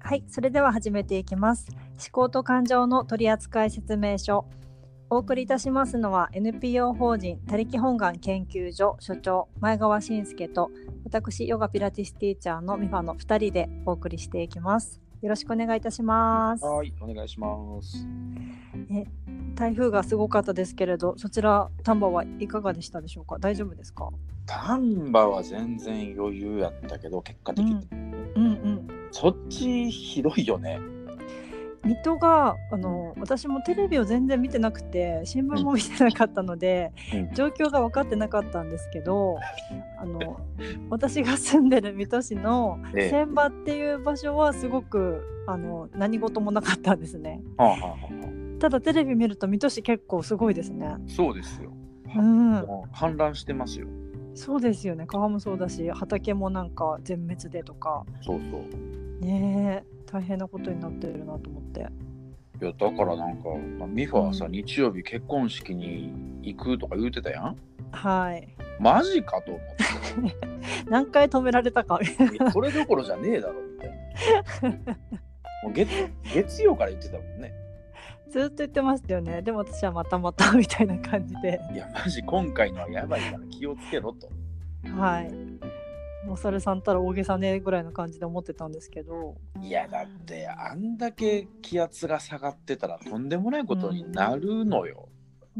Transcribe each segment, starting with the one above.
はい、それでは始めていきます。思考と感情の取扱説明書。お送りいたしますのは NPO 法人他力本願研究所所長前川信介と、私ヨガピラティスティーチャーのミファの2人でお送りしていきます。よろしくお願いいたします。 はい、お願いします。 台風がすごかったですけれど、そちら丹波はいかがでしたでしょうか。大丈夫ですか。 丹波は全然余裕やったけど、結果的に、そっちひどいよね。 水戸が私もテレビを全然見てなくて、新聞も見てなかったので、状況が分かってなかったんですけど、私が住んでる水戸市の船場っていう場所はすごく何事もなかったんですね。ただテレビ見ると水戸市結構すごいですね。 そうですよ。もう氾濫してますよ。 そうですよね。川もそうだし、畑もなんか全滅でとか。 そうそうねえ、大変なことになってるなと思って。 いや、だからなんかミファはさ、日曜日結婚式に行くとか言うてたやん。 はい。 マジかと思って何回止められたかそれどころじゃねえだろみたいなもう月曜から言ってたもんね。 ずっと言ってましたよね。でも私はまたみたいな感じで、 いやマジ今回のはやばいから気をつけろと。 はい。もうそれさんたら大げさねぐらいの感じで思ってたんですけど。 いやだってあんだけ気圧が下がってたらとんでもないことになるのよ。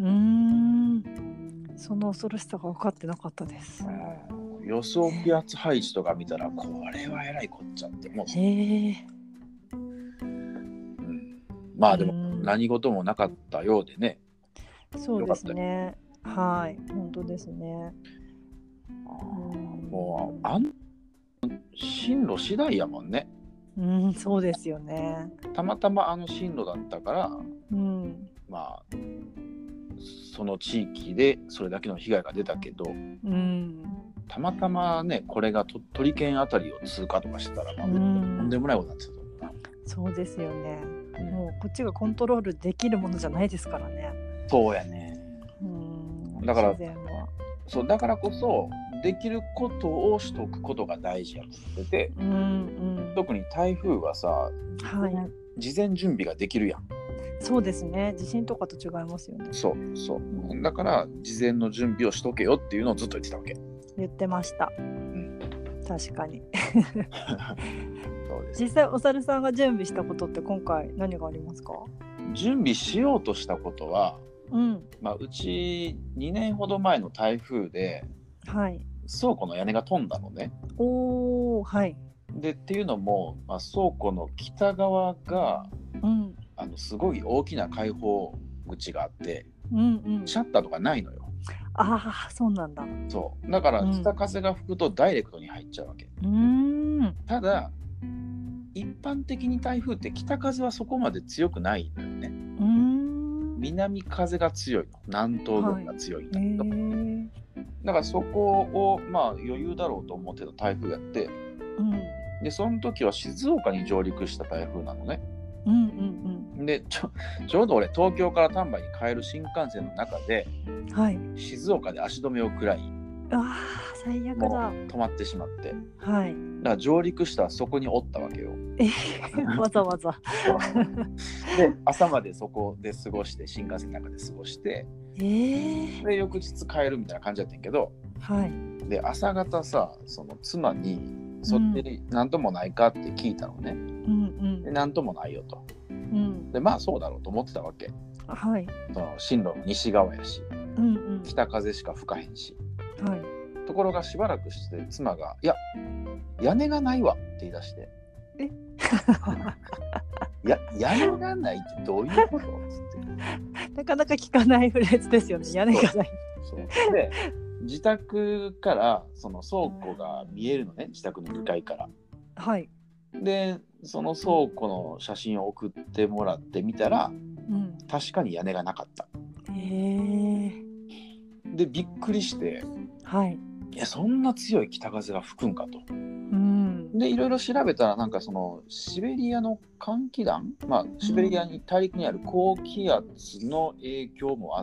その恐ろしさが分かってなかったです。 予想気圧配置とか見たらこれはえらいこっちゃってもう、まあでも何事もなかったようでね。 そうですね。はい、本当ですね。 もう進路次第やもんね。 そうですよね。 たまたま進路だったから、まあその地域でそれだけの被害が出たけど、たまたまねこれが鳥取県あたりを通過とかしてたら、とんでもないことになってたと思うな。 そうですよね。もうこっちがコントロールできるものじゃないですからね。 そうやね。だからそうだからこそできることをしとくことが大事やと思ってて、特に台風はさ、事前準備ができるやん。そうですね。 地震とかと違いますよね。 そうだから事前の準備をしとけよっていうのをずっと言ってたわけ。 言ってました。確かにそうです。 実際お猿さんが準備したことって今回何がありますか？ 準備しようとしたことは、うち2年ほど前の台風で、倉庫の屋根が飛んだのね。でっていうのも、倉庫の北側が、すごい大きな開放口があって、シャッターとかないのよ。 そうなんだ。 そうだから北風が吹くとダイレクトに入っちゃうわけ。ただ一般的に台風って北風はそこまで強くないのよね。南風が強いの、南東風が強いんだけど、だからそこを余裕だろうと思ってた台風やって、でその時は静岡に上陸した台風なのね。でちょうど俺東京から丹波に帰る新幹線の中で、静岡で足止めを食らい、 最悪だ。 もう止まってしまって、だから上陸したらそこにおったわけよ。 わざわざで朝までそこで過ごして、新幹線の中で過ごして、で翌日帰るみたいな感じだったんやけど、で朝方さ、その妻にそっちに何ともないかって聞いたのね。で何ともないよと。でそうだろうと思ってたわけ。その進路の西側やし、北風しか吹かへんし、ところがしばらくして妻が「いや屋根がないわ」って言い出して、屋根がないってどういうこと？つってなかなか聞かないフレーズですよね。屋根がない。 で自宅からその倉庫が見えるのね、自宅の2階から。でその倉庫の写真を送ってもらってみたら、確かに屋根がなかった。でびっくりして、いやそんな強い北風が吹くんかと。でいろいろ調べたら、なんかそのシベリアの寒気団、シベリアに大陸にある高気圧の影響もあって、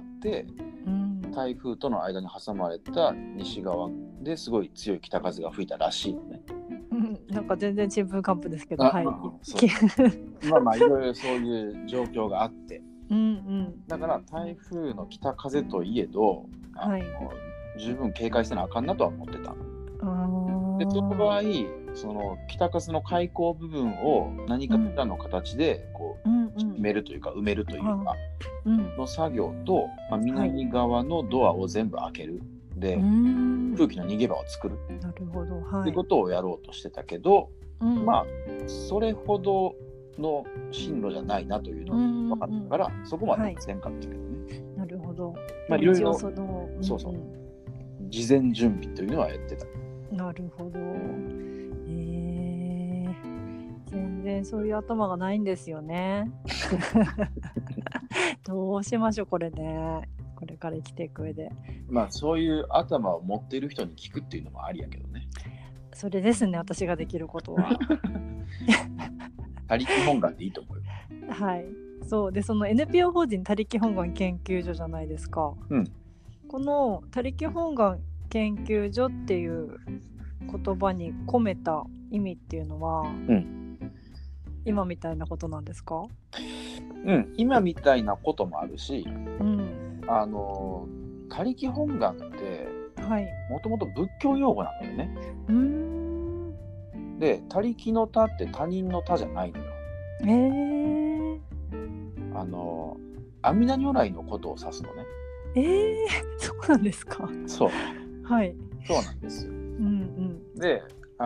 台風との間に挟まれた西側ですごい強い北風が吹いたらしいのね。 なんか全然ちんぷんかんぷんですけど、はい。 まあいろいろそういう状況があって、だから台風の北風といえど、十分警戒せなあかんなとは思ってた。でその場合、その北風の開口部分を何かしらの形でこう埋めるというか、埋めるというかの作業と、南側のドアを全部開けるで、空気の逃げ場を作るってことをやろうとしてたけど、それほどの進路じゃないなというのが分かったから、そこまでせんかったけどね。 なるほど。 いろいろ事前準備というのはやってた。 なるほど。全然そういう頭がないんですよね。どうしましょうこれね。これから生きていく上で。 そういう頭を持っている人に聞くっていうのもありやけどね。 それですね、私ができることは。 他力本願でいいと思うよ。 はい。そうで、その NPO 法人他力本願研究所じゃないですか。この他力本願研究所っていう言葉に込めた意味っていうのは、今みたいなことなんですか？ 今みたいなこともあるし、他力本願ってもともと仏教用語なのよね。で、他力の他って他人の他じゃないのよ。阿弥陀如来のことを指すのね。 そうなんですか？ そう。 はい。 そうなんですよ。で、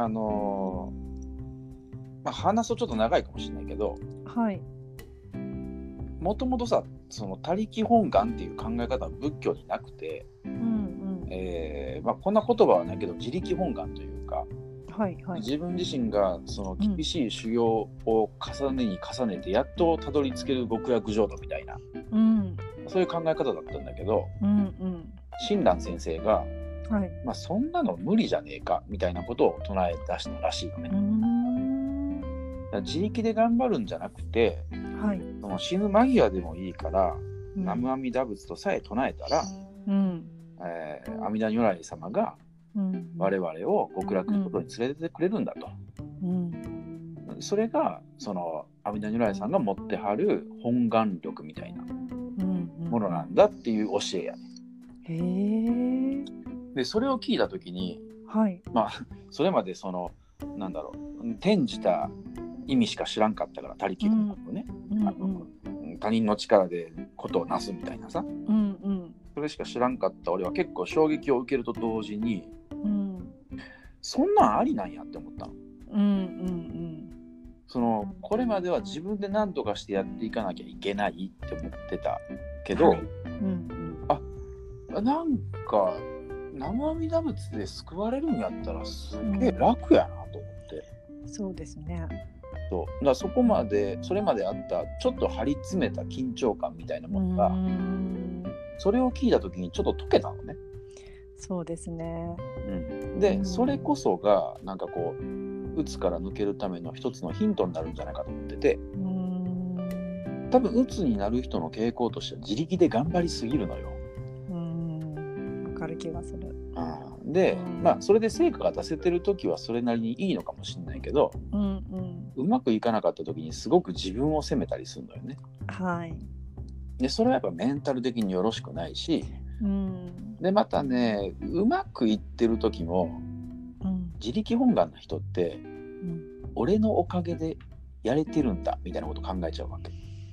話すとちょっと長いかもしれないけど、もともとさ、その他力本願っていう考え方は仏教になくて、こんな言葉はないけど自力本願というか、自分自身がその厳しい修行を重ねに重ねてやっとたどり着ける極楽浄土みたいな、そういう考え方だったんだけど、親鸞先生が、そんなの無理じゃねえかみたいなことを唱え出したらしいよね。自力で頑張るんじゃなくて、その死ぬ間際でもいいから南無阿弥陀仏とさえ唱えたら、阿弥陀如来様が我々を極楽のことに連れてってくれるんだと、それがその阿弥陀如来さんが持ってはる本願力みたいなものなんだっていう教えやね。でそれを聞いた時に、それまでその転じた意味しか知らんかったから、他力本願のね、他人の力でことをなすみたいなさ、それしか知らんかった俺は結構衝撃を受けると同時に、そんなんありなんやって思ったの。そのこれまでは自分で何とかしてやっていかなきゃいけないって思ってたけど、なんか南無阿弥陀仏で救われるんやったらすげえ楽やなと思って。 そうですね。 だからそれまであったちょっと張り詰めた緊張感みたいなものが、それを聞いた時にちょっと解けたのね。 そうですね。 で、それこそがなんかこう鬱から抜けるための一つのヒントになるんじゃないかと思ってて、多分鬱になる人の傾向としては自力で頑張りすぎるのよ。 わかる気がする。 で、それで成果が出せてる時はそれなりにいいのかもしれないけど、うまくいかなかった時にすごく自分を責めたりするのよね。でそれはやっぱメンタル的によろしくないし、でまたね、うまくいってる時も、自力本願な人って、俺のおかげでやれてるんだみたいなこと考えちゃうわけ。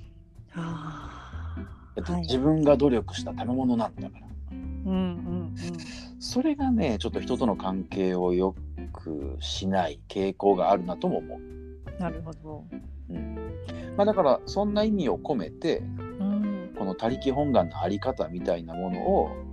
自分が努力した賜物なんだから。それがね、ちょっと人との関係を良くしない傾向があるなとも思う。 なるほど。 だからそんな意味を込めて、この他力本願のあり方みたいなもの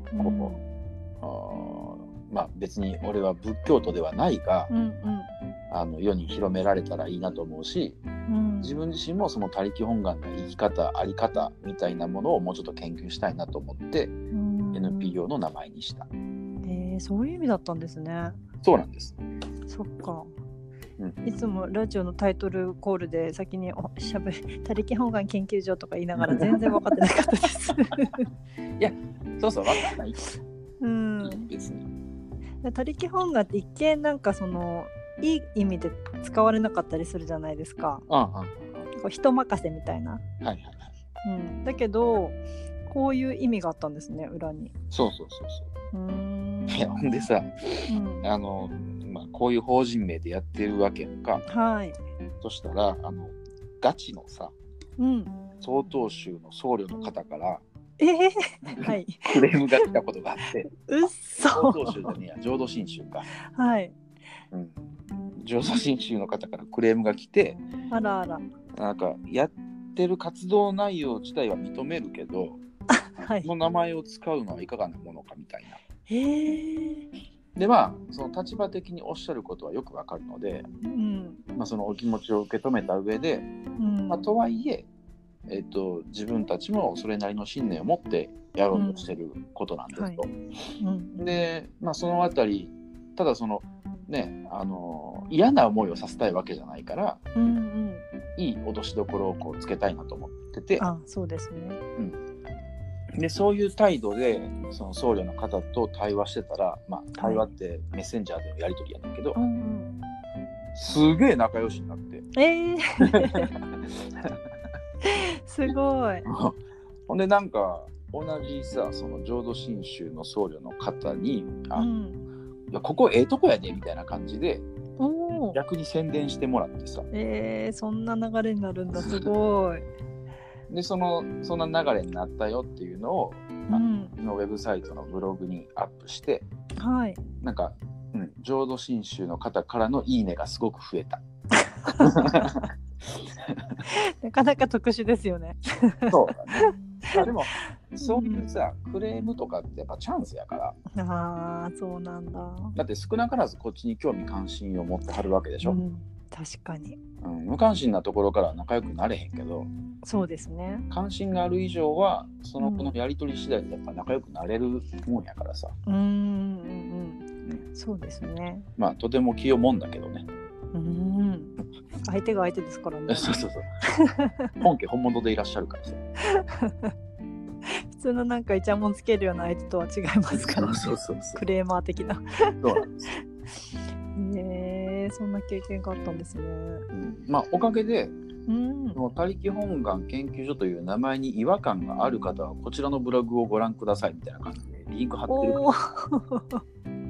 を別に俺は仏教徒ではないが、世に広められたらいいなと思うし、自分自身もその他力本願の生き方あり方みたいなものをもうちょっと研究したいなと思って、NPO の名前にした。 そういう意味だったんですね。 そうなんです。 そっか。いつもラジオのタイトルコールで先に他力本願研究所とか言いながら全然分かってなかったですいや、そう分かんない。別に他力本願って一見なんかそのいい意味で使われなかったりするじゃないですか。こう人任せみたいな。 はいはいはい。 だけどこういう意味があったんですね、裏に。 そう。いやほんでさ、こういう法人名でやってるわけやんか。 はい。 そしたらガチのさ、曹洞宗の僧侶の方から、 はい、 クレームが来たことがあって。 うっそ。 曹洞宗じゃねえや、浄土真宗か。 はい。 浄土真宗の方からクレームが来て、 あらあら。なんかやってる活動内容自体は認めるけど、はい、この名前を使うのはいかがなものかみたいな。でその立場的におっしゃることはよくわかるので、そのお気持ちを受け止めた上で、とはいえ自分たちもそれなりの信念を持ってやろうとしてることなんですと。で、そのあたり、ただそのね、嫌な思いをさせたいわけじゃないから、いい落としどころをこうつけたいなと思ってて。 そうですね。 でそういう態度でその僧侶の方と対話してたら、対話ってメッセンジャーでのやり取りやねんけど、すげえ仲良しになって。 すごい。ほんでなんか同じさ、その浄土真宗の僧侶の方にいやこことこやでみたいな感じで逆に宣伝してもらってさ。 そんな流れになるんだ。すごい。 でそんな流れになったよっていうのを、のウェブサイトのブログにアップして、なんか、浄土真宗の方からのいいねがすごく増えた。 なかなか特殊ですよね。 そうだね。でもそういうさ、クレームとかってやっぱチャンスやから。 そうなんだ。 だって少なからずこっちに興味関心を持ってはるわけでしょ。 確かに。 無関心なところから仲良くなれへんけど、 そうですね。 関心がある以上はその子のやり取り次第でやっぱ仲良くなれるもんやからさ。 そうですね。 とても気をもんだけどね。 相手が相手ですからね。 そう本家本物でいらっしゃるからさ。 普通のなんかイチャモンつけるような相手とは違いますからね。クレーマー的な。 そうなんですよ。 そんな経験があったんですね。 おかげで、他力本願研究所という名前に違和感がある方はこちらのブログをご覧くださいみたいな感じでリンク貼ってるから。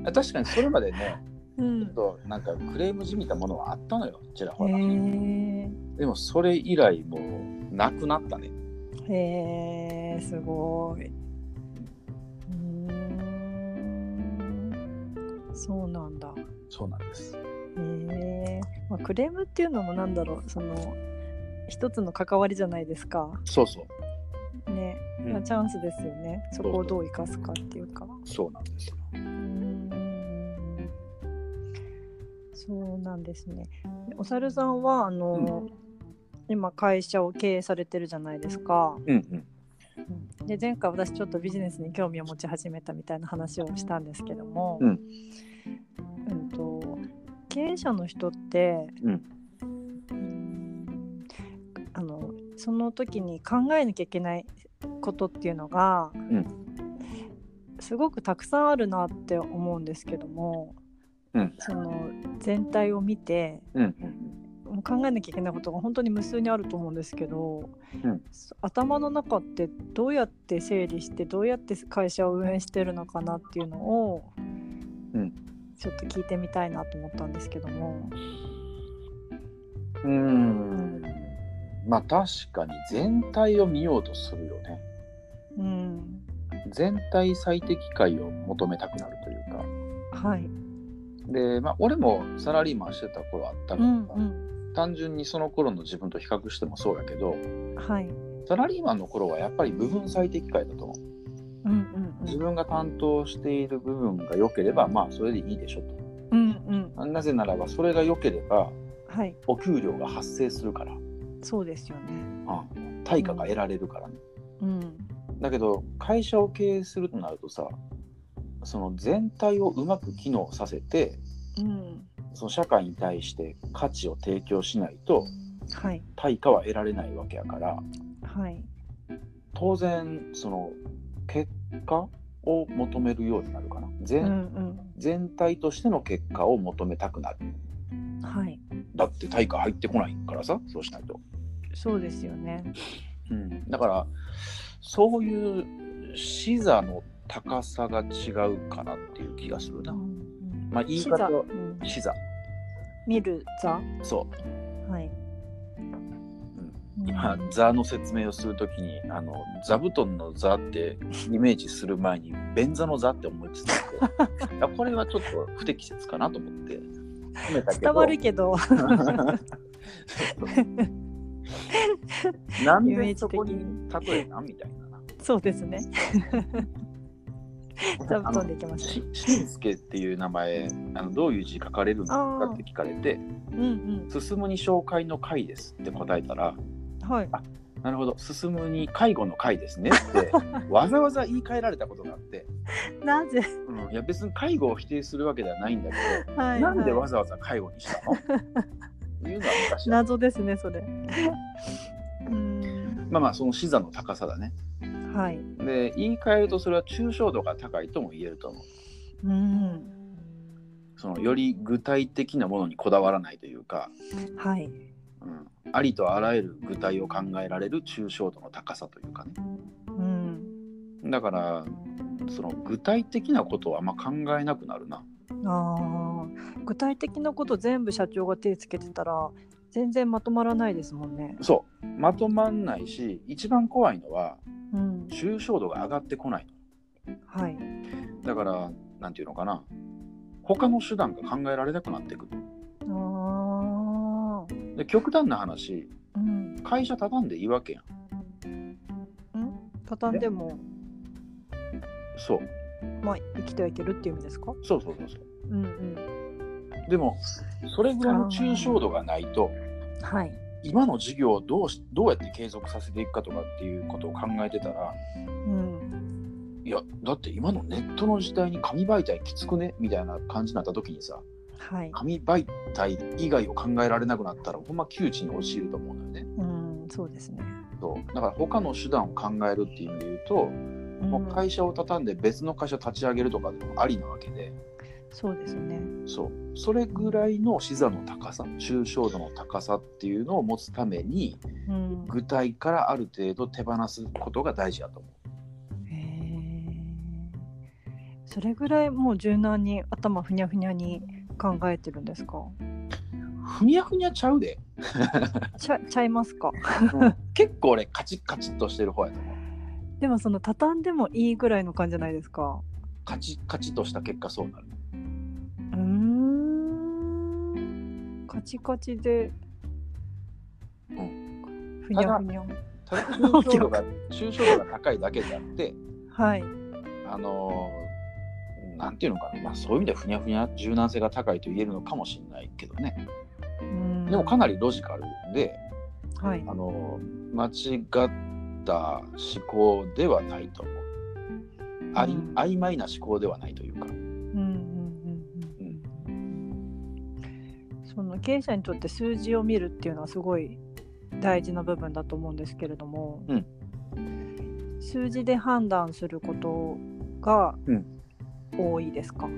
確かにそれまでね、ちょっとなんかクレームじみたものはあったのよ、ちらほら。でもそれ以来もうなくなったね。 すごい。そうなんだ。 そうなんです。 クレームっていうのもなんだろう、その一つの関わりじゃないですか。 そうね、チャンスですよね。そこをどう生かすかっていうか。 そうなんですよ。 そうなんですね。おさるさんは今会社を経営されてるじゃないですか。で前回私ちょっとビジネスに興味を持ち始めたみたいな話をしたんですけども、経営者の人って、その時に考えなきゃいけないことっていうのが、すごくたくさんあるなって思うんですけども、その全体を見て、考えなきゃいけないことが本当に無数にあると思うんですけど、頭の中ってどうやって整理してどうやって会社を運営してるのかなっていうのを、ちょっと聞いてみたいなと思ったんですけども。 確かに全体を見ようとするよね。全体最適解を求めたくなるというか。で、俺もサラリーマンしてた頃あったから、単純にその頃の自分と比較してもそうやけど、サラリーマンの頃はやっぱり部分最適解だと思う。自分が担当している部分が良ければそれでいいでしょと。なぜならばそれが良ければ、お給料が発生するから。 そうですよね。 対価が得られるからね。だけど会社を経営するとなるとさ、その全体をうまく機能させて、その社会に対して価値を提供しないと、対価は得られないわけやから、当然その結果を求めるようになるかな。全体としての結果を求めたくなる。 はい、 だって対価入ってこないからさ、そうしないと。 そうですよね。 だからそういう視座の高さが違うかなっていう気がするな。まあ言い方は視座、 見る座。 そう。 はい。 今座の説明をするときに座布団の座ってイメージする前に便座の座って思いつつこれはちょっと不適切かなと思って褒めたけど伝わるけどなんでそこに例えなみたいな。 そうですね。座布団できました。 しんすけっていう名前どういう字書かれるのかって聞かれて、進むに紹介の会ですって答えたら、 はい、 あ、なるほど、進むに介護の会ですねってわざわざ言い換えられたことがあってなぜ、 いや別に介護を否定するわけではないんだけど、なんでわざわざ介護にしたのっていうのは昔謎ですねそれ。 まあその視座の高さだね。 はい。 で言い換えるとそれは抽象度が高いとも言えると思う。そのより具体的なものにこだわらないというか、 はい。 ありとあらゆる具体を考えられる抽象度の高さというかね。だからその具体的なことはあんま考えなくなるな。 具体的なこと全部社長が手つけてたら全然まとまらないですもんね。 そうまとまんないし、一番怖いのは、抽象度が上がってこないの。 はい。 だからなんていうのかな、他の手段が考えられなくなってくる。で極端な話、会社畳んでいいわけやん。 畳んでもそう、 まあ生きてはいけるっていう意味ですか？ そう。でもそれぐらいの抽象度がないと、 はい、 今の事業をどうやって継続させていくかとかっていうことを考えてたら、いやだって今のネットの時代に紙媒体きつくねみたいな感じになった時にさ、 はい、 紙媒体以外を考えられなくなったらほんま窮地に陥ると思うんだよね。 そうですね。 そうだから他の手段を考えるっていう意味で言うと、もう会社を畳んで別の会社を立ち上げるとかでもありなわけで。 そうですね。 それぐらいの視座の高さ、抽象度の高さっていうのを持つために、具体からある程度手放すことが大事だと思う。 それぐらいもう柔軟に頭ふにゃふにゃに考えてるんですか？ ふにゃふにゃちゃうでちゃいますか？ 結構俺カチッカチッとしてる方やと思う。 でもその畳んでもいいぐらいの感じじゃないですか？ カチッカチッとした結果そうなる。 カチカチで、ふにゃふにゃ。 ただ抽象度が高いだけであって、 はい。 なんていうのかな、そういう意味ではふにゃふにゃ柔軟性が高いと言えるのかもしれないけどね。でもかなりロジカルで、 はい、 間違った思考ではないと思う。曖昧な思考ではないというか。 その経営者にとって数字を見るっていうのはすごい大事な部分だと思うんですけれども、数字で判断することが多いですか？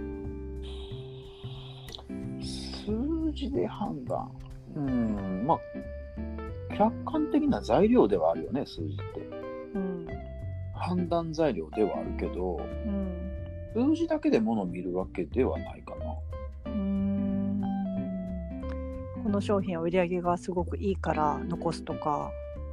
数字で判断、まあ客観的な材料ではあるよね、数字って。判断材料ではあるけど、数字だけで物を見るわけではないかな。 この商品は売り上げがすごくいいから残すとか、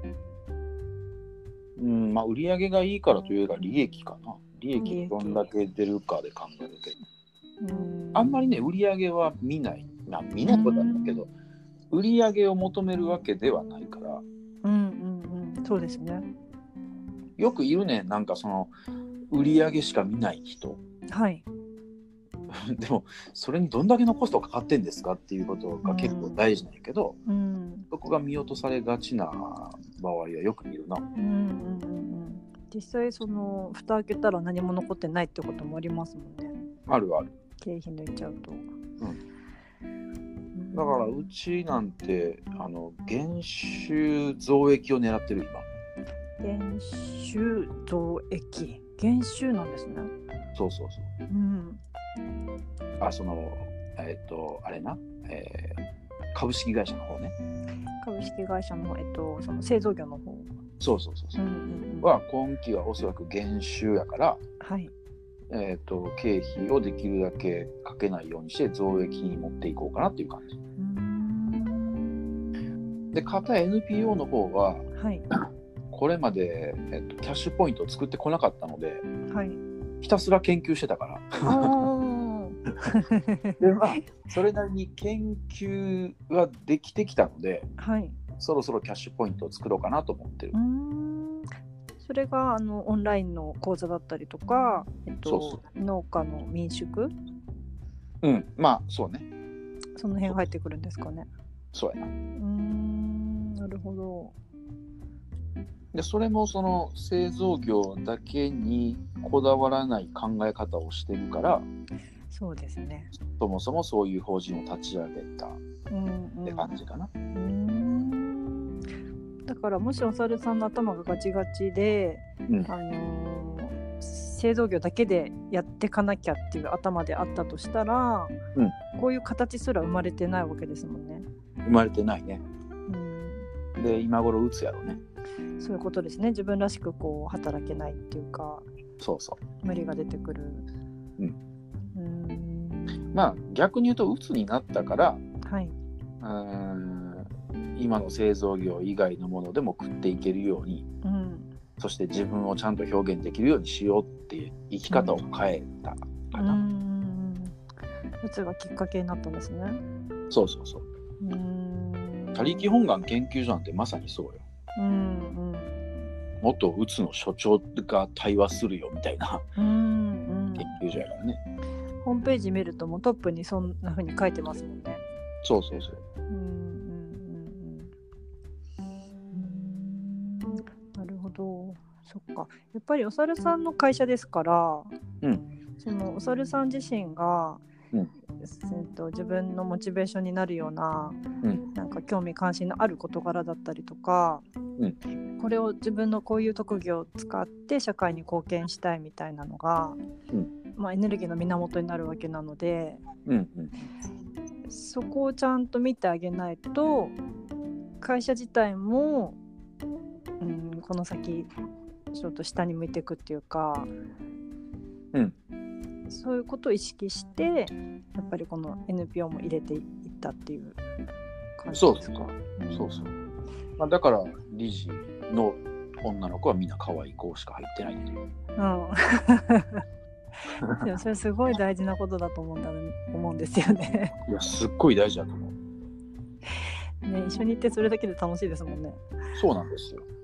売り上げがいいからというか利益かな。利益どんだけ出るかで考えるけど、あんまりね売り上げは見ないことなんだけど、売り上げを求めるわけではないから。 そうですね。 よくいるね、なんかその売り上げしか見ない人。 はい。 でもそれにどんだけのコストかかってんですかっていうことが結構大事なんやけど、そこが見落とされがちな場合はよく見るな。 実際その蓋開けたら何も残ってないってこともありますもんね。 あるある。 経費抜いちゃうと。 だからうちなんて減収増益を狙ってる今。 減収増益。減収なんですね。 そう。あれな、 株式会社の方ね。 株式会社の、その製造業の方。 そう、は今期はおそらく減収やから、 はい、 経費をできるだけかけないようにして増益に持っていこうかなっていう感じ。で、片 NPO の方は、はい、これまで、キャッシュポイントを作ってこなかったので、はい、ひたすら研究してたからで、それなりに研究はできてきたので、はい、そろそろキャッシュポイントを作ろうかなと思ってる。 それがオンラインの講座だったりとか、農家の民宿、 そうね、 その辺入ってくるんですかね。 そうやな。 なるほど。 でそれもその製造業だけにこだわらない考え方をしてるから、 そうですね、 そもそもそういう法人を立ち上げたって感じかな。 だからもしお猿さんの頭がガチガチで、製造業だけでやってかなきゃっていう頭であったとしたら、こういう形すら生まれてないわけですもんね。 生まれてないね。で今頃打つやろうね。 そういうことですね。自分らしくこう働けないっていうか、無理が出てくる。 逆に言うと鬱になったから、はい、今の製造業以外のものでも食っていけるように、そして自分をちゃんと表現できるようにしようっていう生き方を変えたかな。 鬱がきっかけになったんですね。 そう。他力本願研究所なんてまさにそうよ。元うつの所長が対話するよみたいな研究所やからね。 ホームページ見るともうトップにそんな風に書いてますもんね。 そう。 なるほど。そっか。やっぱりお猿さんの会社ですから、そのお猿さん自身が、自分のモチベーションになるような、なんか興味関心のある事柄だったりとか、これを自分のこういう特技を使って社会に貢献したいみたいなのが、エネルギーの源になるわけなので、そこをちゃんと見てあげないと会社自体も、この先ちょっと下に向いていくっていうか、そういうことを意識してやっぱりこの NPO も入れていったっていう感じですか。 そう、だから理事の女の子はみんな可愛い子しか入ってないっていう。 でもそれすごい大事なことだと思うんですよね。 いやすっごい大事だと思う。 ね、一緒に行ってそれだけで楽しいですもんね。 そうなんですよ。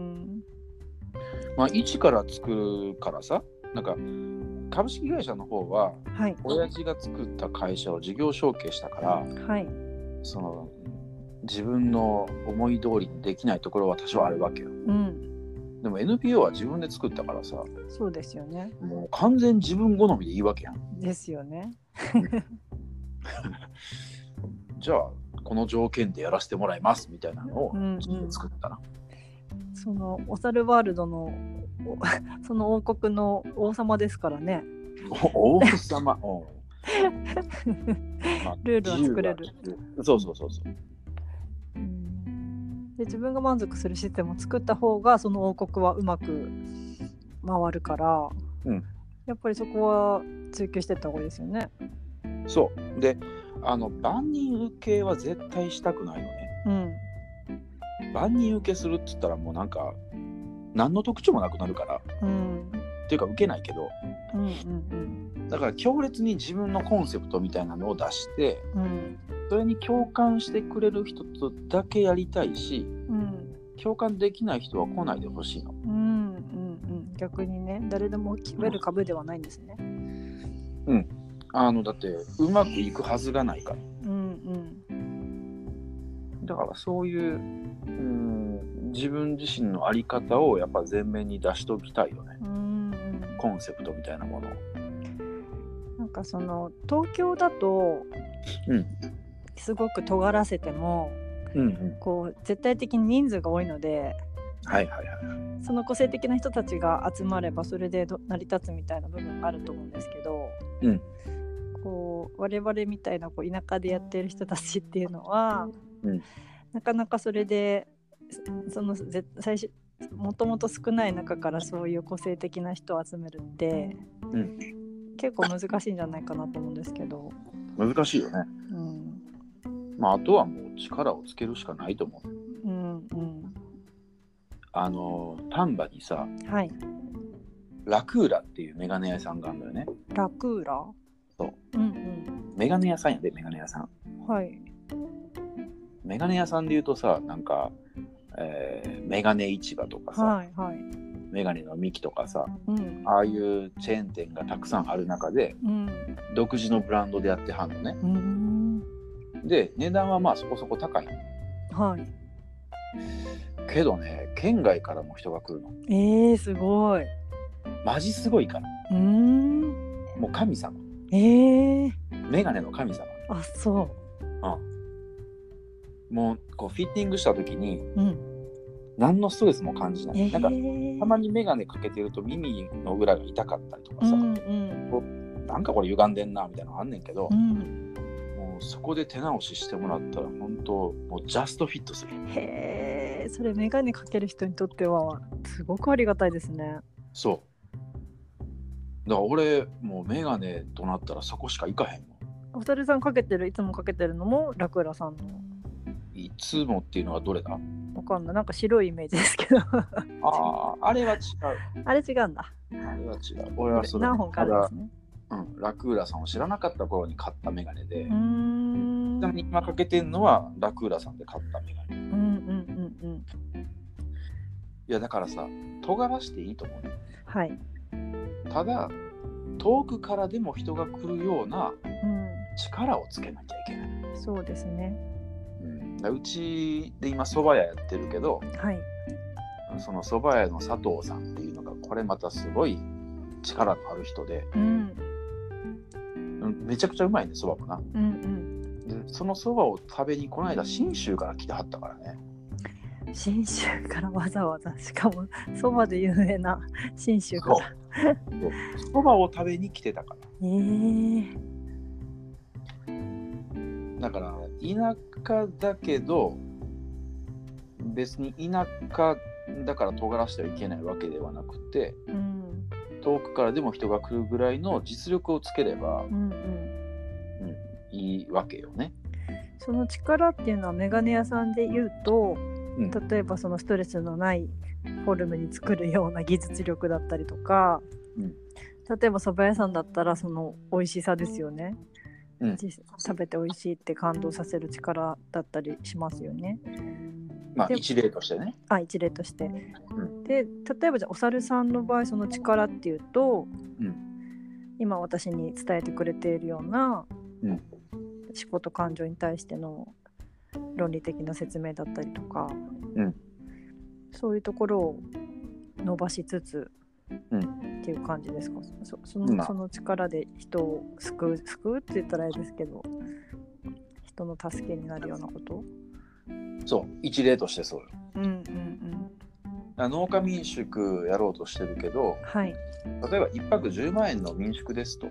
一から作るからさ、なんか株式会社の方は、親父が作った会社を事業承継したから、その自分の思い通りにできないところは多少あるわけよ。でも NPO は自分で作ったからさ。 そうですよね。 もう完全自分好みでいいわけやん。 ですよね。 じゃあこの条件でやらせてもらいますみたいなのを自分で作ったら、 そのお猿ワールドのその王国の王様ですからね。 王様。 ルールは作れる。 そう。 で自分が満足するシステムを作った方がその王国はうまく回るから、やっぱりそこは追求していった方がいいですよね。 そうで、万人受けは絶対したくないのね。万人受けするって言ったらもうなんか何の特徴もなくなるから、っていうか受けないけど、だから強烈に自分のコンセプトみたいなのを出して、それに共感してくれる人とだけやりたいし、共感できない人は来ないでほしいの。 逆にね、誰でも決める株ではないんですね。 だってうまくいくはずがないから。だからそういう、自分自身の在り方をやっぱ前面に出しておきたいよね。コンセプトみたいなものを。 なんかその東京だと、すごく尖らせても、こう絶対的に人数が多いので、その個性的な人たちが集まればそれで成り立つみたいな部分があると思うんですけど、 こう我々みたいなこう田舎でやってる人たちっていうのは、なかなかそれでその最初もともと少ない中からそういう個性的な人を集めるって、結構難しいんじゃないかなと思うんですけど。 難しいよね。まああとはもう力をつけるしかないと思う。丹波にさ、ラクーラっていうメガネ屋さんがあるんだよね。 ラクーラ？ そう。メガネ屋さんやで、メガネ屋さん。メガネ屋さんで言うとさ、なんか、メガネ市場とかさ、メガネの幹とかさ、ああいうチェーン店がたくさんある中で、独自のブランドでやってはんのね。で、値段はまあそこそこ高いの。けどね、県外からも人が来るの。 すごい。 マジすごいから。もう神様。メガネの神様。 あ、そう。 もうこうフィッティングした時に、何のストレスも感じない。なんかたまにメガネかけてると耳の裏が痛かったりとかさ、なんかこれ歪んでんなみたいなのあんねんけど、もうそこで手直ししてもらったら本当もうジャストフィットする。 それメガネかける人にとってはすごくありがたいですね。 そう。だから俺もうメガネとなったらそこしか行かへんもん。 お二人さんいつもかけてるのもラクーラさんの？ いつもっていうのはどれだ？ わかんない。なんか白いイメージですけど。 あれは違う。 あれ違うんだ。 あれは違う。俺はそれ何本かあるんですね。 ラクーラさんを知らなかった頃に買ったメガネで、ちなみに今かけてるのはラクーラさんで買ったメガネ。いやだからさ、尖らしていいと思うね。ただ遠くからでも人が来るような力をつけなきゃいけない。 そうですね。 うちで今蕎麦屋やってるけど、その蕎麦屋の佐藤さんっていうのがこれまたすごい力のある人で、めちゃくちゃうまいね、蕎麦もな。でその蕎麦を食べにこの間信州から来てはったからね。 信州からわざわざ、しかも蕎麦で有名な信州から蕎麦を食べに来てたから。だから田舎だけど別に田舎だから尖らしてはいけないわけではなくて、遠くからでも人が来るぐらいの実力をつければ、いいわけよね。 その力っていうのはメガネ屋さんで言うと、例えばそのストレスのないフォルムに作るような技術力だったりとか、例えば蕎麦屋さんだったらその美味しさですよね。食べて美味しいって感動させる力だったりしますよね。 まあ一例としてね。 一例として。で、例えばじゃあお猿さんの場合その力っていうと、今私に伝えてくれているような、思考と感情に対しての論理的な説明だったりとか、そういうところを伸ばしつつ、っていう感じですか？その力で人を救うって言ったらあれですけど、人の助けになるようなこと？ そう、一例としてそうよ。農家民宿やろうとしてるけど、例えば1泊10万円の民宿ですと。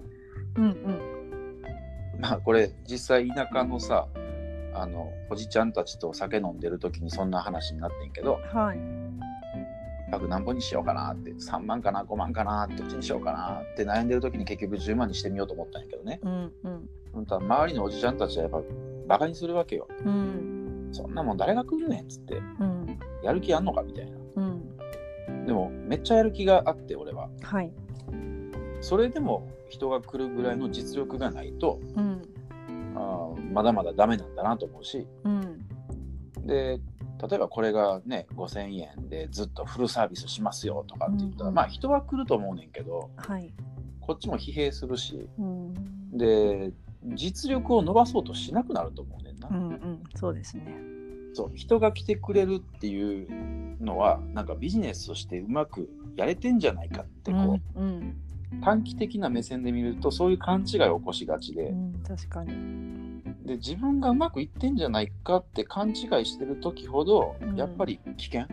まあこれ実際田舎のさ、おじちゃんたちと酒飲んでる時にそんな話になってんけど、1泊何本にしようかなって、3万かな5万かなどっちにしようかなって悩んでる時に結局10万にしてみようと思ったんやけどね。周りのおじちゃんたちはやっぱバカにするわけよ。そんなもん誰が来るねんっつって、やる気あんのかみたいな。でもめっちゃやる気があって、俺は、それでも人が来るぐらいの実力がないと、まだまだダメなんだなと思うし、で例えばこれがね5000円でずっとフルサービスしますよとかって言ったら、まあ人は来ると思うねんけど、こっちも疲弊するし、で実力を伸ばそうとしなくなると思うねんな。 そうですね。 そう、人が来てくれるっていうのはなんかビジネスとしてうまくやれてんじゃないかってこう、短期的な目線で見るとそういう勘違いを起こしがちで、 確かに。 で自分がうまくいってんじゃないかって勘違いしてる時ほどやっぱり危険、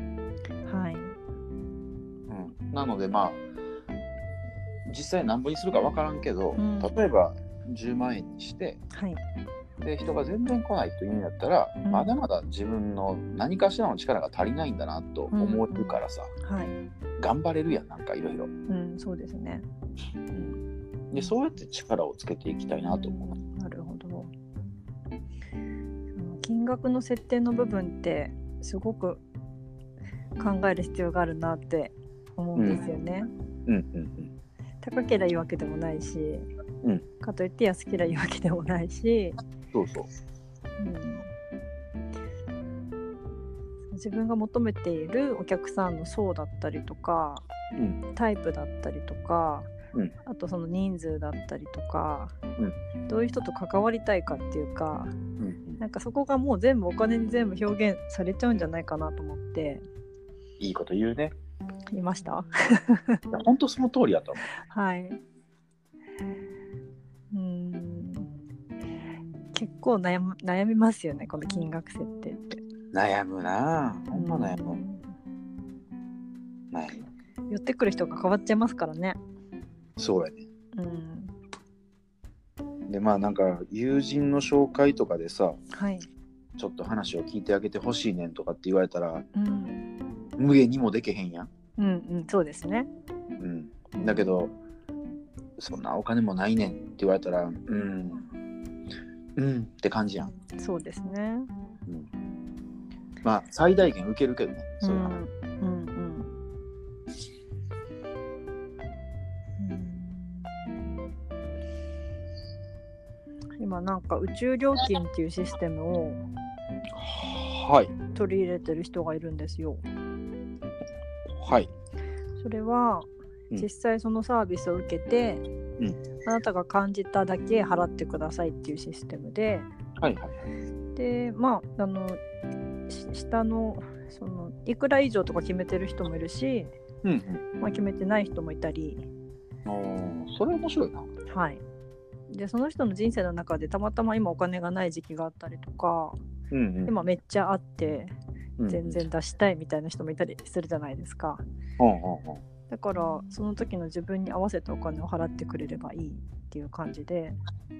なのでまあ実際何本にするか分からんけど、例えば 10万円にして、 はい、 で人が全然来ないというんだったら、まだまだ自分の何かしらの力が足りないんだなと思えるからさ、 はい、 頑張れるやん、なんかいろいろ。 そうですね。 でそうやって力をつけていきたいなと思う。なるほど。金額の設定の部分ってすごく考える必要があるなって思うんですよね。高ければいいわけでもないし、かといって安ければいいわけでもないし、 そうそう、 自分が求めているお客さんの層だったりとか、タイプだったりとか、あとその人数だったりとか、どういう人と関わりたいかっていうか、なんかそこがもう全部お金に全部表現されちゃうんじゃないかなと思って。 いいこと言うね。 言いました？ 本当その通りやと思う。 はい。結構悩みますよね、この金額設定って。 悩むなぁ、ほんま悩む。 寄ってくる人が変わっちゃいますからね。 そうやね。でまあなんか友人の紹介とかでさ、ちょっと話を聞いてあげてほしいねんとかって言われたら、無限にもできへんやん。 そうですね。 だけどそんなお金もないねんって言われたらって感じやん。 そうですね。 まあ最大限受けるけどね、そういう話。 今なんか宇宙料金っていうシステムを取り入れてる人がいるんですよ。それは実際そのサービスを受けて、あなたが感じただけ払ってくださいっていうシステムで、でまあ下のそのいくら以上とか決めてる人もいるし、決めてない人もいたり。 それ面白いな。 でその人の人生の中でたまたま今お金がない時期があったりとか、今めっちゃあって全然出したいみたいな人もいたりするじゃないですか。だからその時の自分に合わせたお金を払ってくれればいいっていう感じで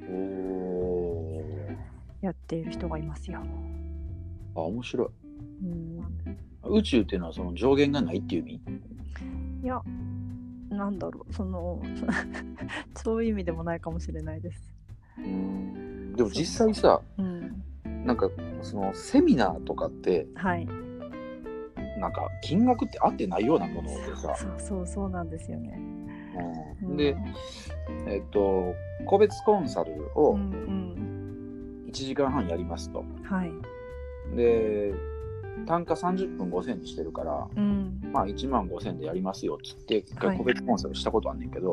やっている人がいますよ。 面白い。宇宙っていうのはその上限がないっていう意味？ いや、なんだろう、そういう意味でもないかもしれないです。 でも実際さ、なんかそのセミナーとかって、なんか金額って合ってないようなものでさ。 そうなんですよね。 で、個別コンサルを1時間半やりますと。で単価30分5000にしてるから、まあ1万5000でやりますよっつって一回個別コンサルしたことあんねんけど、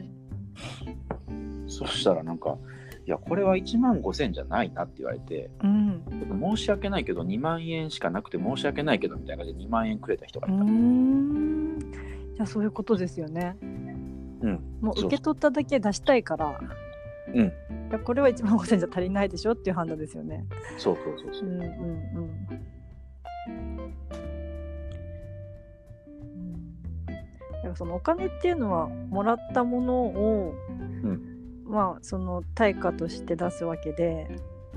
そしたらなんかいやこれは1万5000じゃないなって言われて、ちょっと申し訳ないけど2万円しかなくて申し訳ないけどみたいな感じで2万円くれた人がいた。 じゃあそういうことですよね。もう受け取っただけ出したいから、いやこれは1万5000じゃ足りないでしょっていう判断ですよね。 そうそのお金っていうのはもらったものを、まあその対価として出すわけで、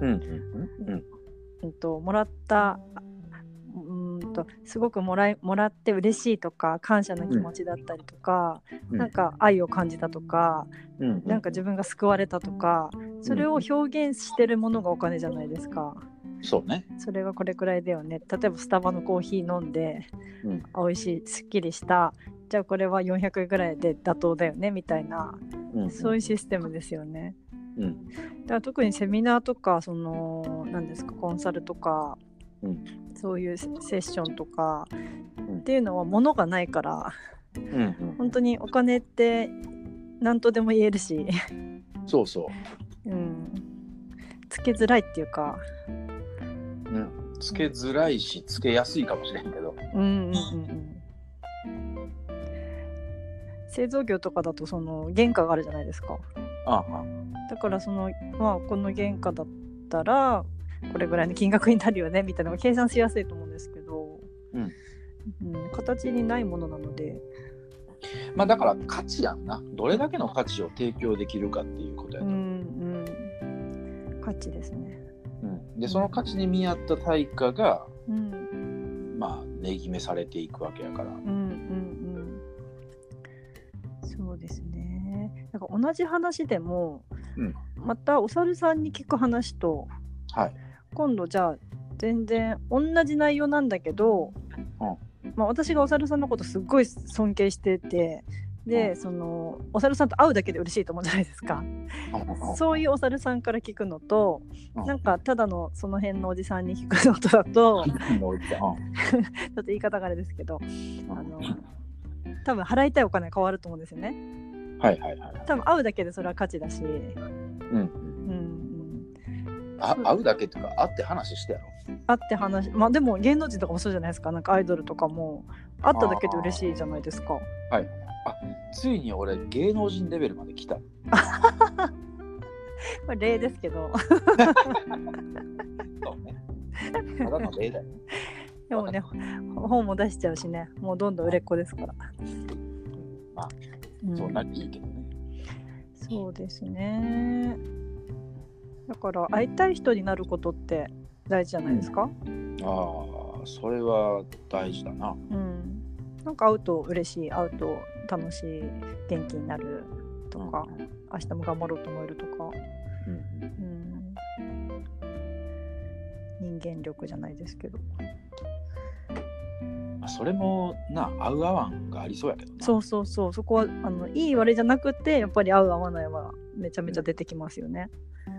もらったすごくもらって嬉しいとか感謝の気持ちだったりとか、なんか愛を感じたとか、なんか自分が救われたとか、それを表現してるものがお金じゃないですか。 そうね。 それがこれくらいだよね。例えばスタバのコーヒー飲んで、美味しいすっきりした、じゃあこれは400円ぐらいで妥当だよねみたいな、そういうシステムですよね。だから特にセミナーとか何ですか、コンサルとか、そういうセッションとかっていうのは物がないから、本当にお金って何とでも言えるしつけづらいっていうか、 つけづらいしつけやすいかもしれんけど、 製造業とかだとその原価があるじゃないですか。だからこの原価だったらこれぐらいの金額になるよねみたいなのが計算しやすいと思うんですけど、形にないものなので、 だから価値やんな。どれだけの価値を提供できるかっていうことやと。 価値ですね。 でその価値に見合った対価が、 まあ値決めされていくわけやから。 そうですね。なんか同じ話でも、またお猿さんに聞く話と、今度じゃあ全然同じ内容なんだけど、私がお猿さんのことすっごい尊敬してて、でそのお猿さんと会うだけで嬉しいと思うじゃないですか。そういうお猿さんから聞くのと、なんかただのその辺のおじさんに聞くのとだとちょっと言い方があれですけど、多分払いたいお金変わると思うんですよね。多分会うだけでそれは価値だし、 会うだけっていうか会って話してやろ。 会って話、でも芸能人とかもそうじゃないですか。なんかアイドルとかも会っただけで嬉しいじゃないですか。 ついに俺芸能人レベルまで来た。これ例ですけどそうね、ただの例だよね。 でもね、本も出しちゃうしね、もうどんどん売れっ子ですから。 そうなりいいけどね。 そうですね。だから会いたい人になることって大事じゃないですか。 それは大事だな。 なんか会うと嬉しい、会うと楽しい、元気になるとか、明日も頑張ろうと思えるとか、人間力じゃないですけど。 それも合う合わんがありそうやけどな。 そこはいい悪いじゃなくて、やっぱり合う合わないはめちゃめちゃ出てきますよね。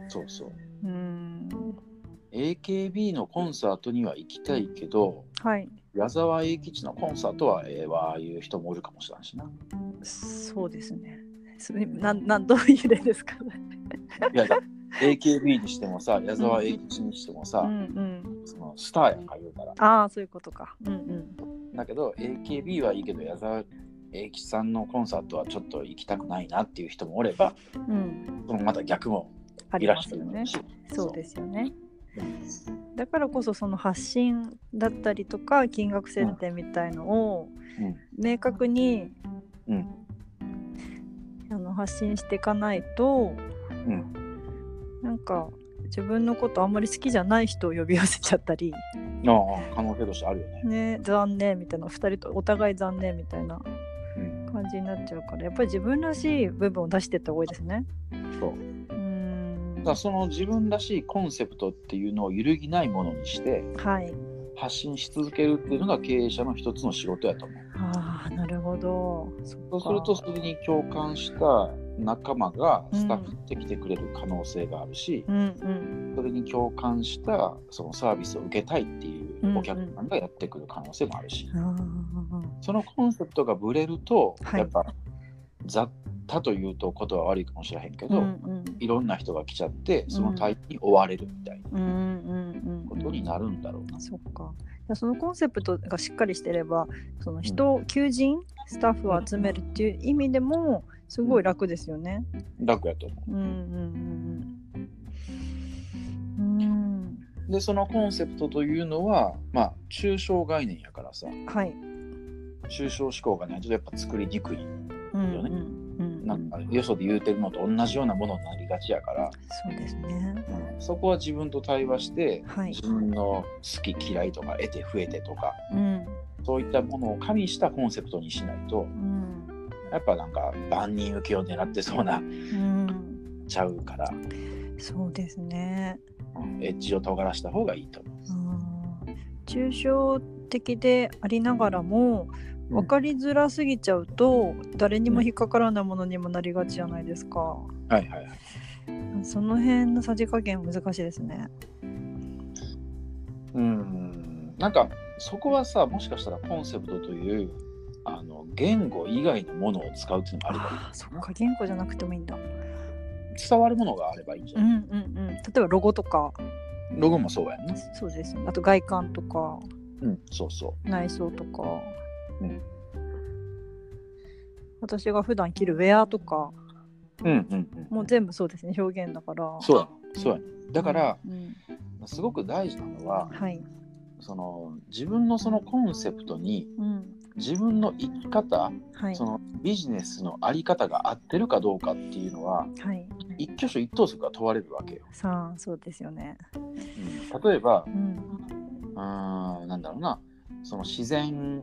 AKB のコンサートには行きたいけど、矢沢永吉のコンサートはああいう人もおるかもしれんしな。 そうですね。どういう例ですかね。 いやAKB にしてもさ、矢沢永吉にしてもさ、そのスターやんか言うから。 そういうことか。 だけど AKB はいいけど矢沢永吉さんのコンサートはちょっと行きたくないなっていう人もおれば、そのまた逆もいらっしゃるね。 そうですよね。だからこそその発信だったりとか金額設定みたいのを明確に、発信していかないと、なんか自分のことあんまり好きじゃない人を呼び寄せちゃったり、 可能性としてあるよね。 残念みたいな、2人とお互い残念みたいな感じになっちゃうから、やっぱり自分らしい部分を出していった方がいいですね。 その自分らしいコンセプトっていうのを揺るぎないものにして、発信し続けるっていうのが経営者の一つの仕事やと思う。 なるほど。 そうするとそれに共感した仲間がスタッフって来てくれる可能性があるし、それに共感したそのサービスを受けたいっていうお客さんがやってくる可能性もあるし、そのコンセプトがブレると、やっぱ雑多というとことは悪いかもしれへんけど、いろんな人が来ちゃってその対に追われるみたいなことになるんだろうな。 そっか。そのコンセプトがしっかりしてれば、その人、求人スタッフを集めるっていう意味でもすごい楽ですよね。 楽やと思う。でそのコンセプトというのは抽象概念やからさ、抽象思考がないとやっぱ作りにくいよね。なんかよそで言うてるのと同じようなものになりがちやから、 そうですね。 そこは自分と対話して、自分の好き嫌いとか得て増えてとか、そういったものを加味したコンセプトにしないと、やっぱなんか万人受けを狙ってそうな、ちゃうから、 そうですね。 エッジを尖らした方がいいと思う。抽象的でありながらも分かりづらすぎちゃうと、誰にも引っかからないものにもなりがちじゃないですか。その辺のさじ加減難しいですね。 なんかそこはさ、もしかしたらコンセプトという言語以外のものを使うっていうのもありだよね。 そっか、言語じゃなくてもいいんだ。 伝わるものがあればいいんじゃない？ 例えばロゴとか。 ロゴもそうやんね。 そうですね。あと外観とか、内装とか、私が普段着るウェアとか、もう全部そうですね、表現だから。 そうやね。だから、すごく大事なのは、その自分のそのコンセプトに、自分の生き方、そのビジネスのあり方が合ってるかどうかっていうのは、 一挙手一投足が問われるわけよ。 さあ、そうですよね。 例えば、なんだろうな、その自然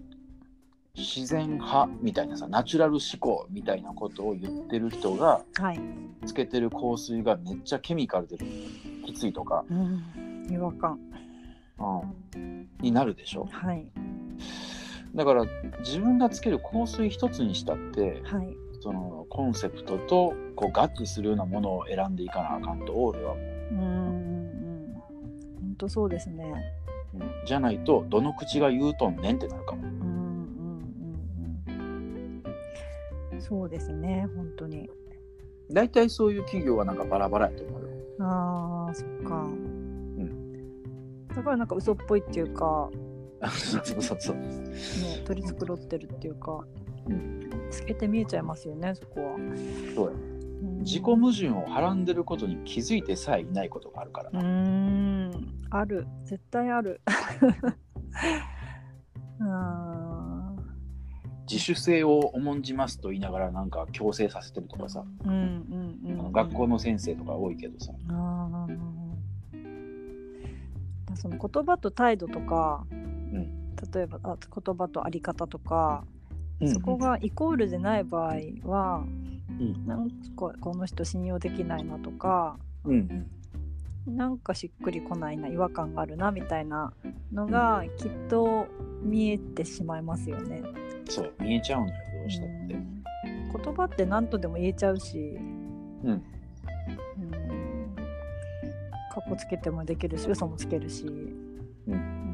派みたいなさ、ナチュラル思考みたいなことを言ってる人が、つけてる香水がめっちゃケミカルできついとか、 違和感、 になるでしょ。 はい。 だから自分がつける香水一つにしたって、そのコンセプトとこう合致するようなものを選んでいかなあかんと、俺はもう。 本当そうですね。 じゃないとどの口が言うとんねんってなるかも。 そうですね、本当に。 だいたいそういう企業はなんかバラバラやと思うよ。 ああ、そっか。だからなんか嘘っぽいっていうか、 そうね、取り繕ってるっていうか、透けて見えちゃいますよね、そこは。 そうや。自己矛盾をはらんでることに気づいてさえいないことがあるからな。 ある、絶対ある。 自主性を重んじますと言いながらなんか強制させてるとかさ、学校の先生とか多いけどさ、 その言葉と態度とか、例えば言葉とあり方とか、そこがイコールでない場合は、なんかこの人信用できないなとか、なんかしっくりこないな、違和感があるなみたいなのがきっと見えてしまいますよね。 そう見えちゃうのよ、どうしたって。 言葉って何とでも言えちゃうし、かっこつけてもできるし、嘘もつけるし、や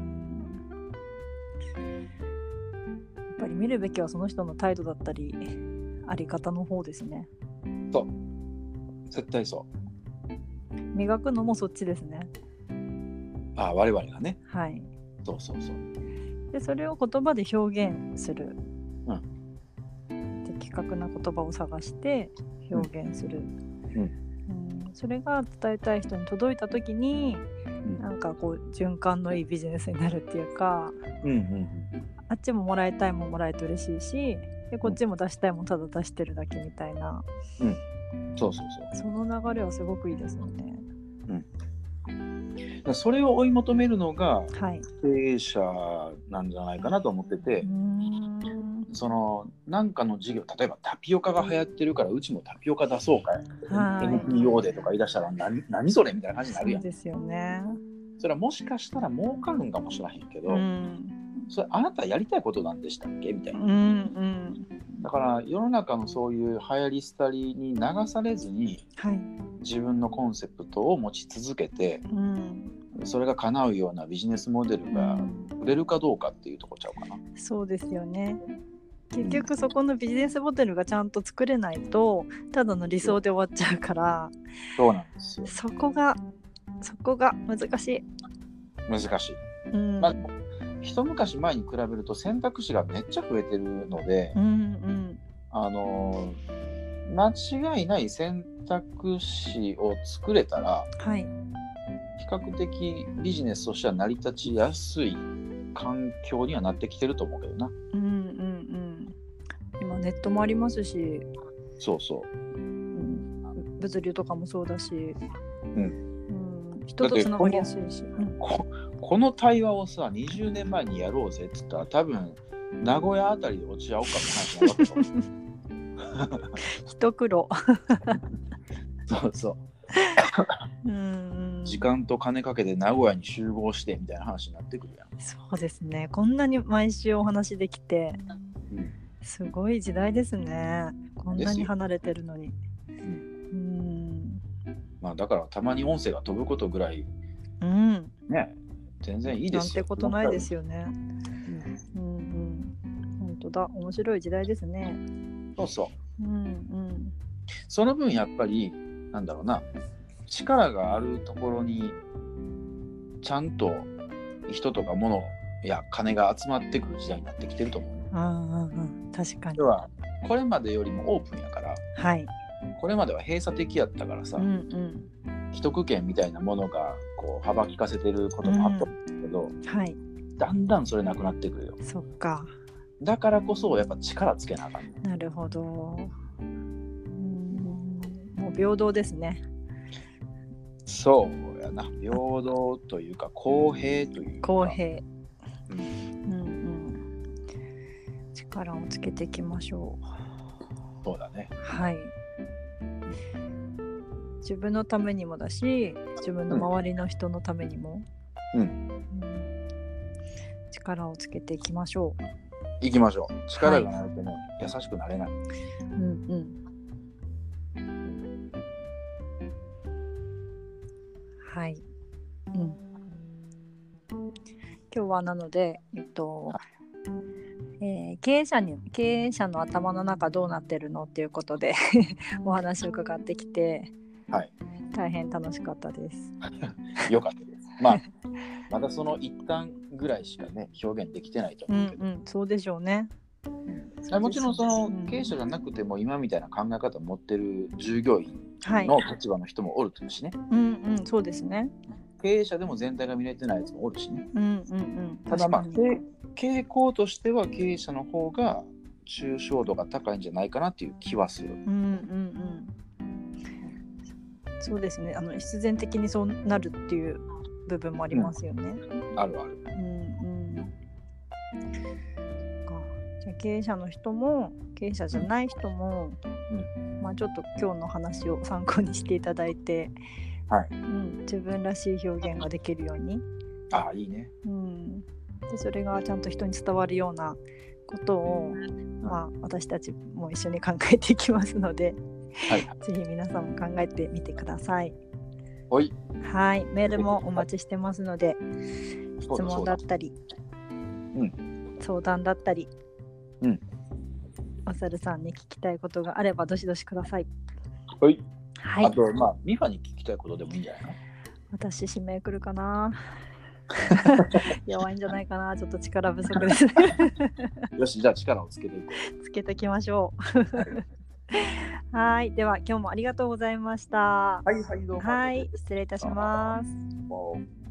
っぱり見るべきはその人の態度だったりあり方の方ですね。 そう絶対そう。 磨くのもそっちですね。 我々がね。そうでそれを言葉で表現する、的確な言葉を探して表現する、それが伝えたい人に届いた時に、なんかこう循環のいいビジネスになるっていうか、あっちももらいたいもんもらえて嬉しいし、でこっちも出したいもんただ出してるだけみたいな、その流れはすごくいいですよね。 それを追い求めるのが経営者なんじゃないかなと思ってて、そのなんかの事業、例えばタピオカが流行ってるからうちもタピオカ出そうかい、NPO でとか言い出したら何それみたいな感じになるやん。 そうですよね。 それはもしかしたら儲かるんかもしれへんけど、それあなたやりたいことなんでしたっけみたいな。だから世の中のそういう流行り廃りに流されずに、自分のコンセプトを持ち続けて、それが叶うようなビジネスモデルが売れるかどうかっていうところちゃうかな。 そうですよね。結局そこのビジネスモデルがちゃんと作れないとただの理想で終わっちゃうから、 そうなんですよ。 そこが難しい。 一昔前に比べると選択肢がめっちゃ増えてるので、間違いない選択肢を作れたら、比較的ビジネスとしては成り立ちやすい環境にはなってきてると思うけどな。 今ネットもありますし、物流とかもそうだし、人とつながりやすいし、 この対話をさ20年前にやろうぜって言ったら多分名古屋あたりで落ち合おうかって話になるわけよ。 一苦労。 時間と金かけて名古屋に集合してみたいな話になってくるやん。 そうですね。こんなに毎週お話できて、すごい時代ですね。こんなに離れてるのに。 だからたまに音声が飛ぶことぐらい、ね、全然いいですよ。 なんてことないですよね。本当だ、面白い時代ですね。 その分やっぱりなんだろうな、力があるところにちゃんと人とか物や金が集まってくる時代になってきてると思う。 確かに。 要はこれまでよりもオープンやから、これまでは閉鎖的やったからさ、既得権みたいなものがこう幅利かせてることもあったんだけど、だんだんそれなくなってくるよ。 そっか。 だからこそやっぱ力つけなあかんね。 なるほど。もっ平等ですね。 そうやな、平等というか公平というか。 公平。力をつけていきましょう。 そうだね。 はい。自分のためにもだし、自分の周りの人のためにも、力をつけていきましょう。 いきましょう。力がないとね、優しくなれない。 はい。今日はなので、経営者の頭の中どうなってるのっていうことでお話を伺ってきて、大変楽しかったです。 よかったです。まだその一端ぐらいしかね表現できてないと思うけど、 そうでしょうね。 もちろんその経営者じゃなくても今みたいな考え方を持ってる従業員の立場の人もおるとしね。 そうですね。 経営者でも全体が見れてないやつもおるしね。ただ傾向としては経営者の方が抽象度が高いんじゃないかなっていう気はする。 そうですね。必然的にそうなるっていう部分もありますよね。 あるある。 じゃあ経営者の人も経営者じゃない人も、ちょっと今日の話を参考にしていただいて、自分らしい表現ができるように。 いいね。 でそれがちゃんと人に伝わるようなことを、私たちも一緒に考えていきますので、ぜひ皆さんも考えてみてください。はい、メールもお待ちしてますので、質問だったり、相談だったり、おさるさんに聞きたいことがあればどしどしください。 あとミファに聞きたいことでもいいんじゃないの？ 私指名来るかな弱いんじゃないかな。ちょっと力不足ですよし、じゃあ力をつけていこう。つけていきましょうはい、では今日もありがとうございました。 どうも。 失礼いたします。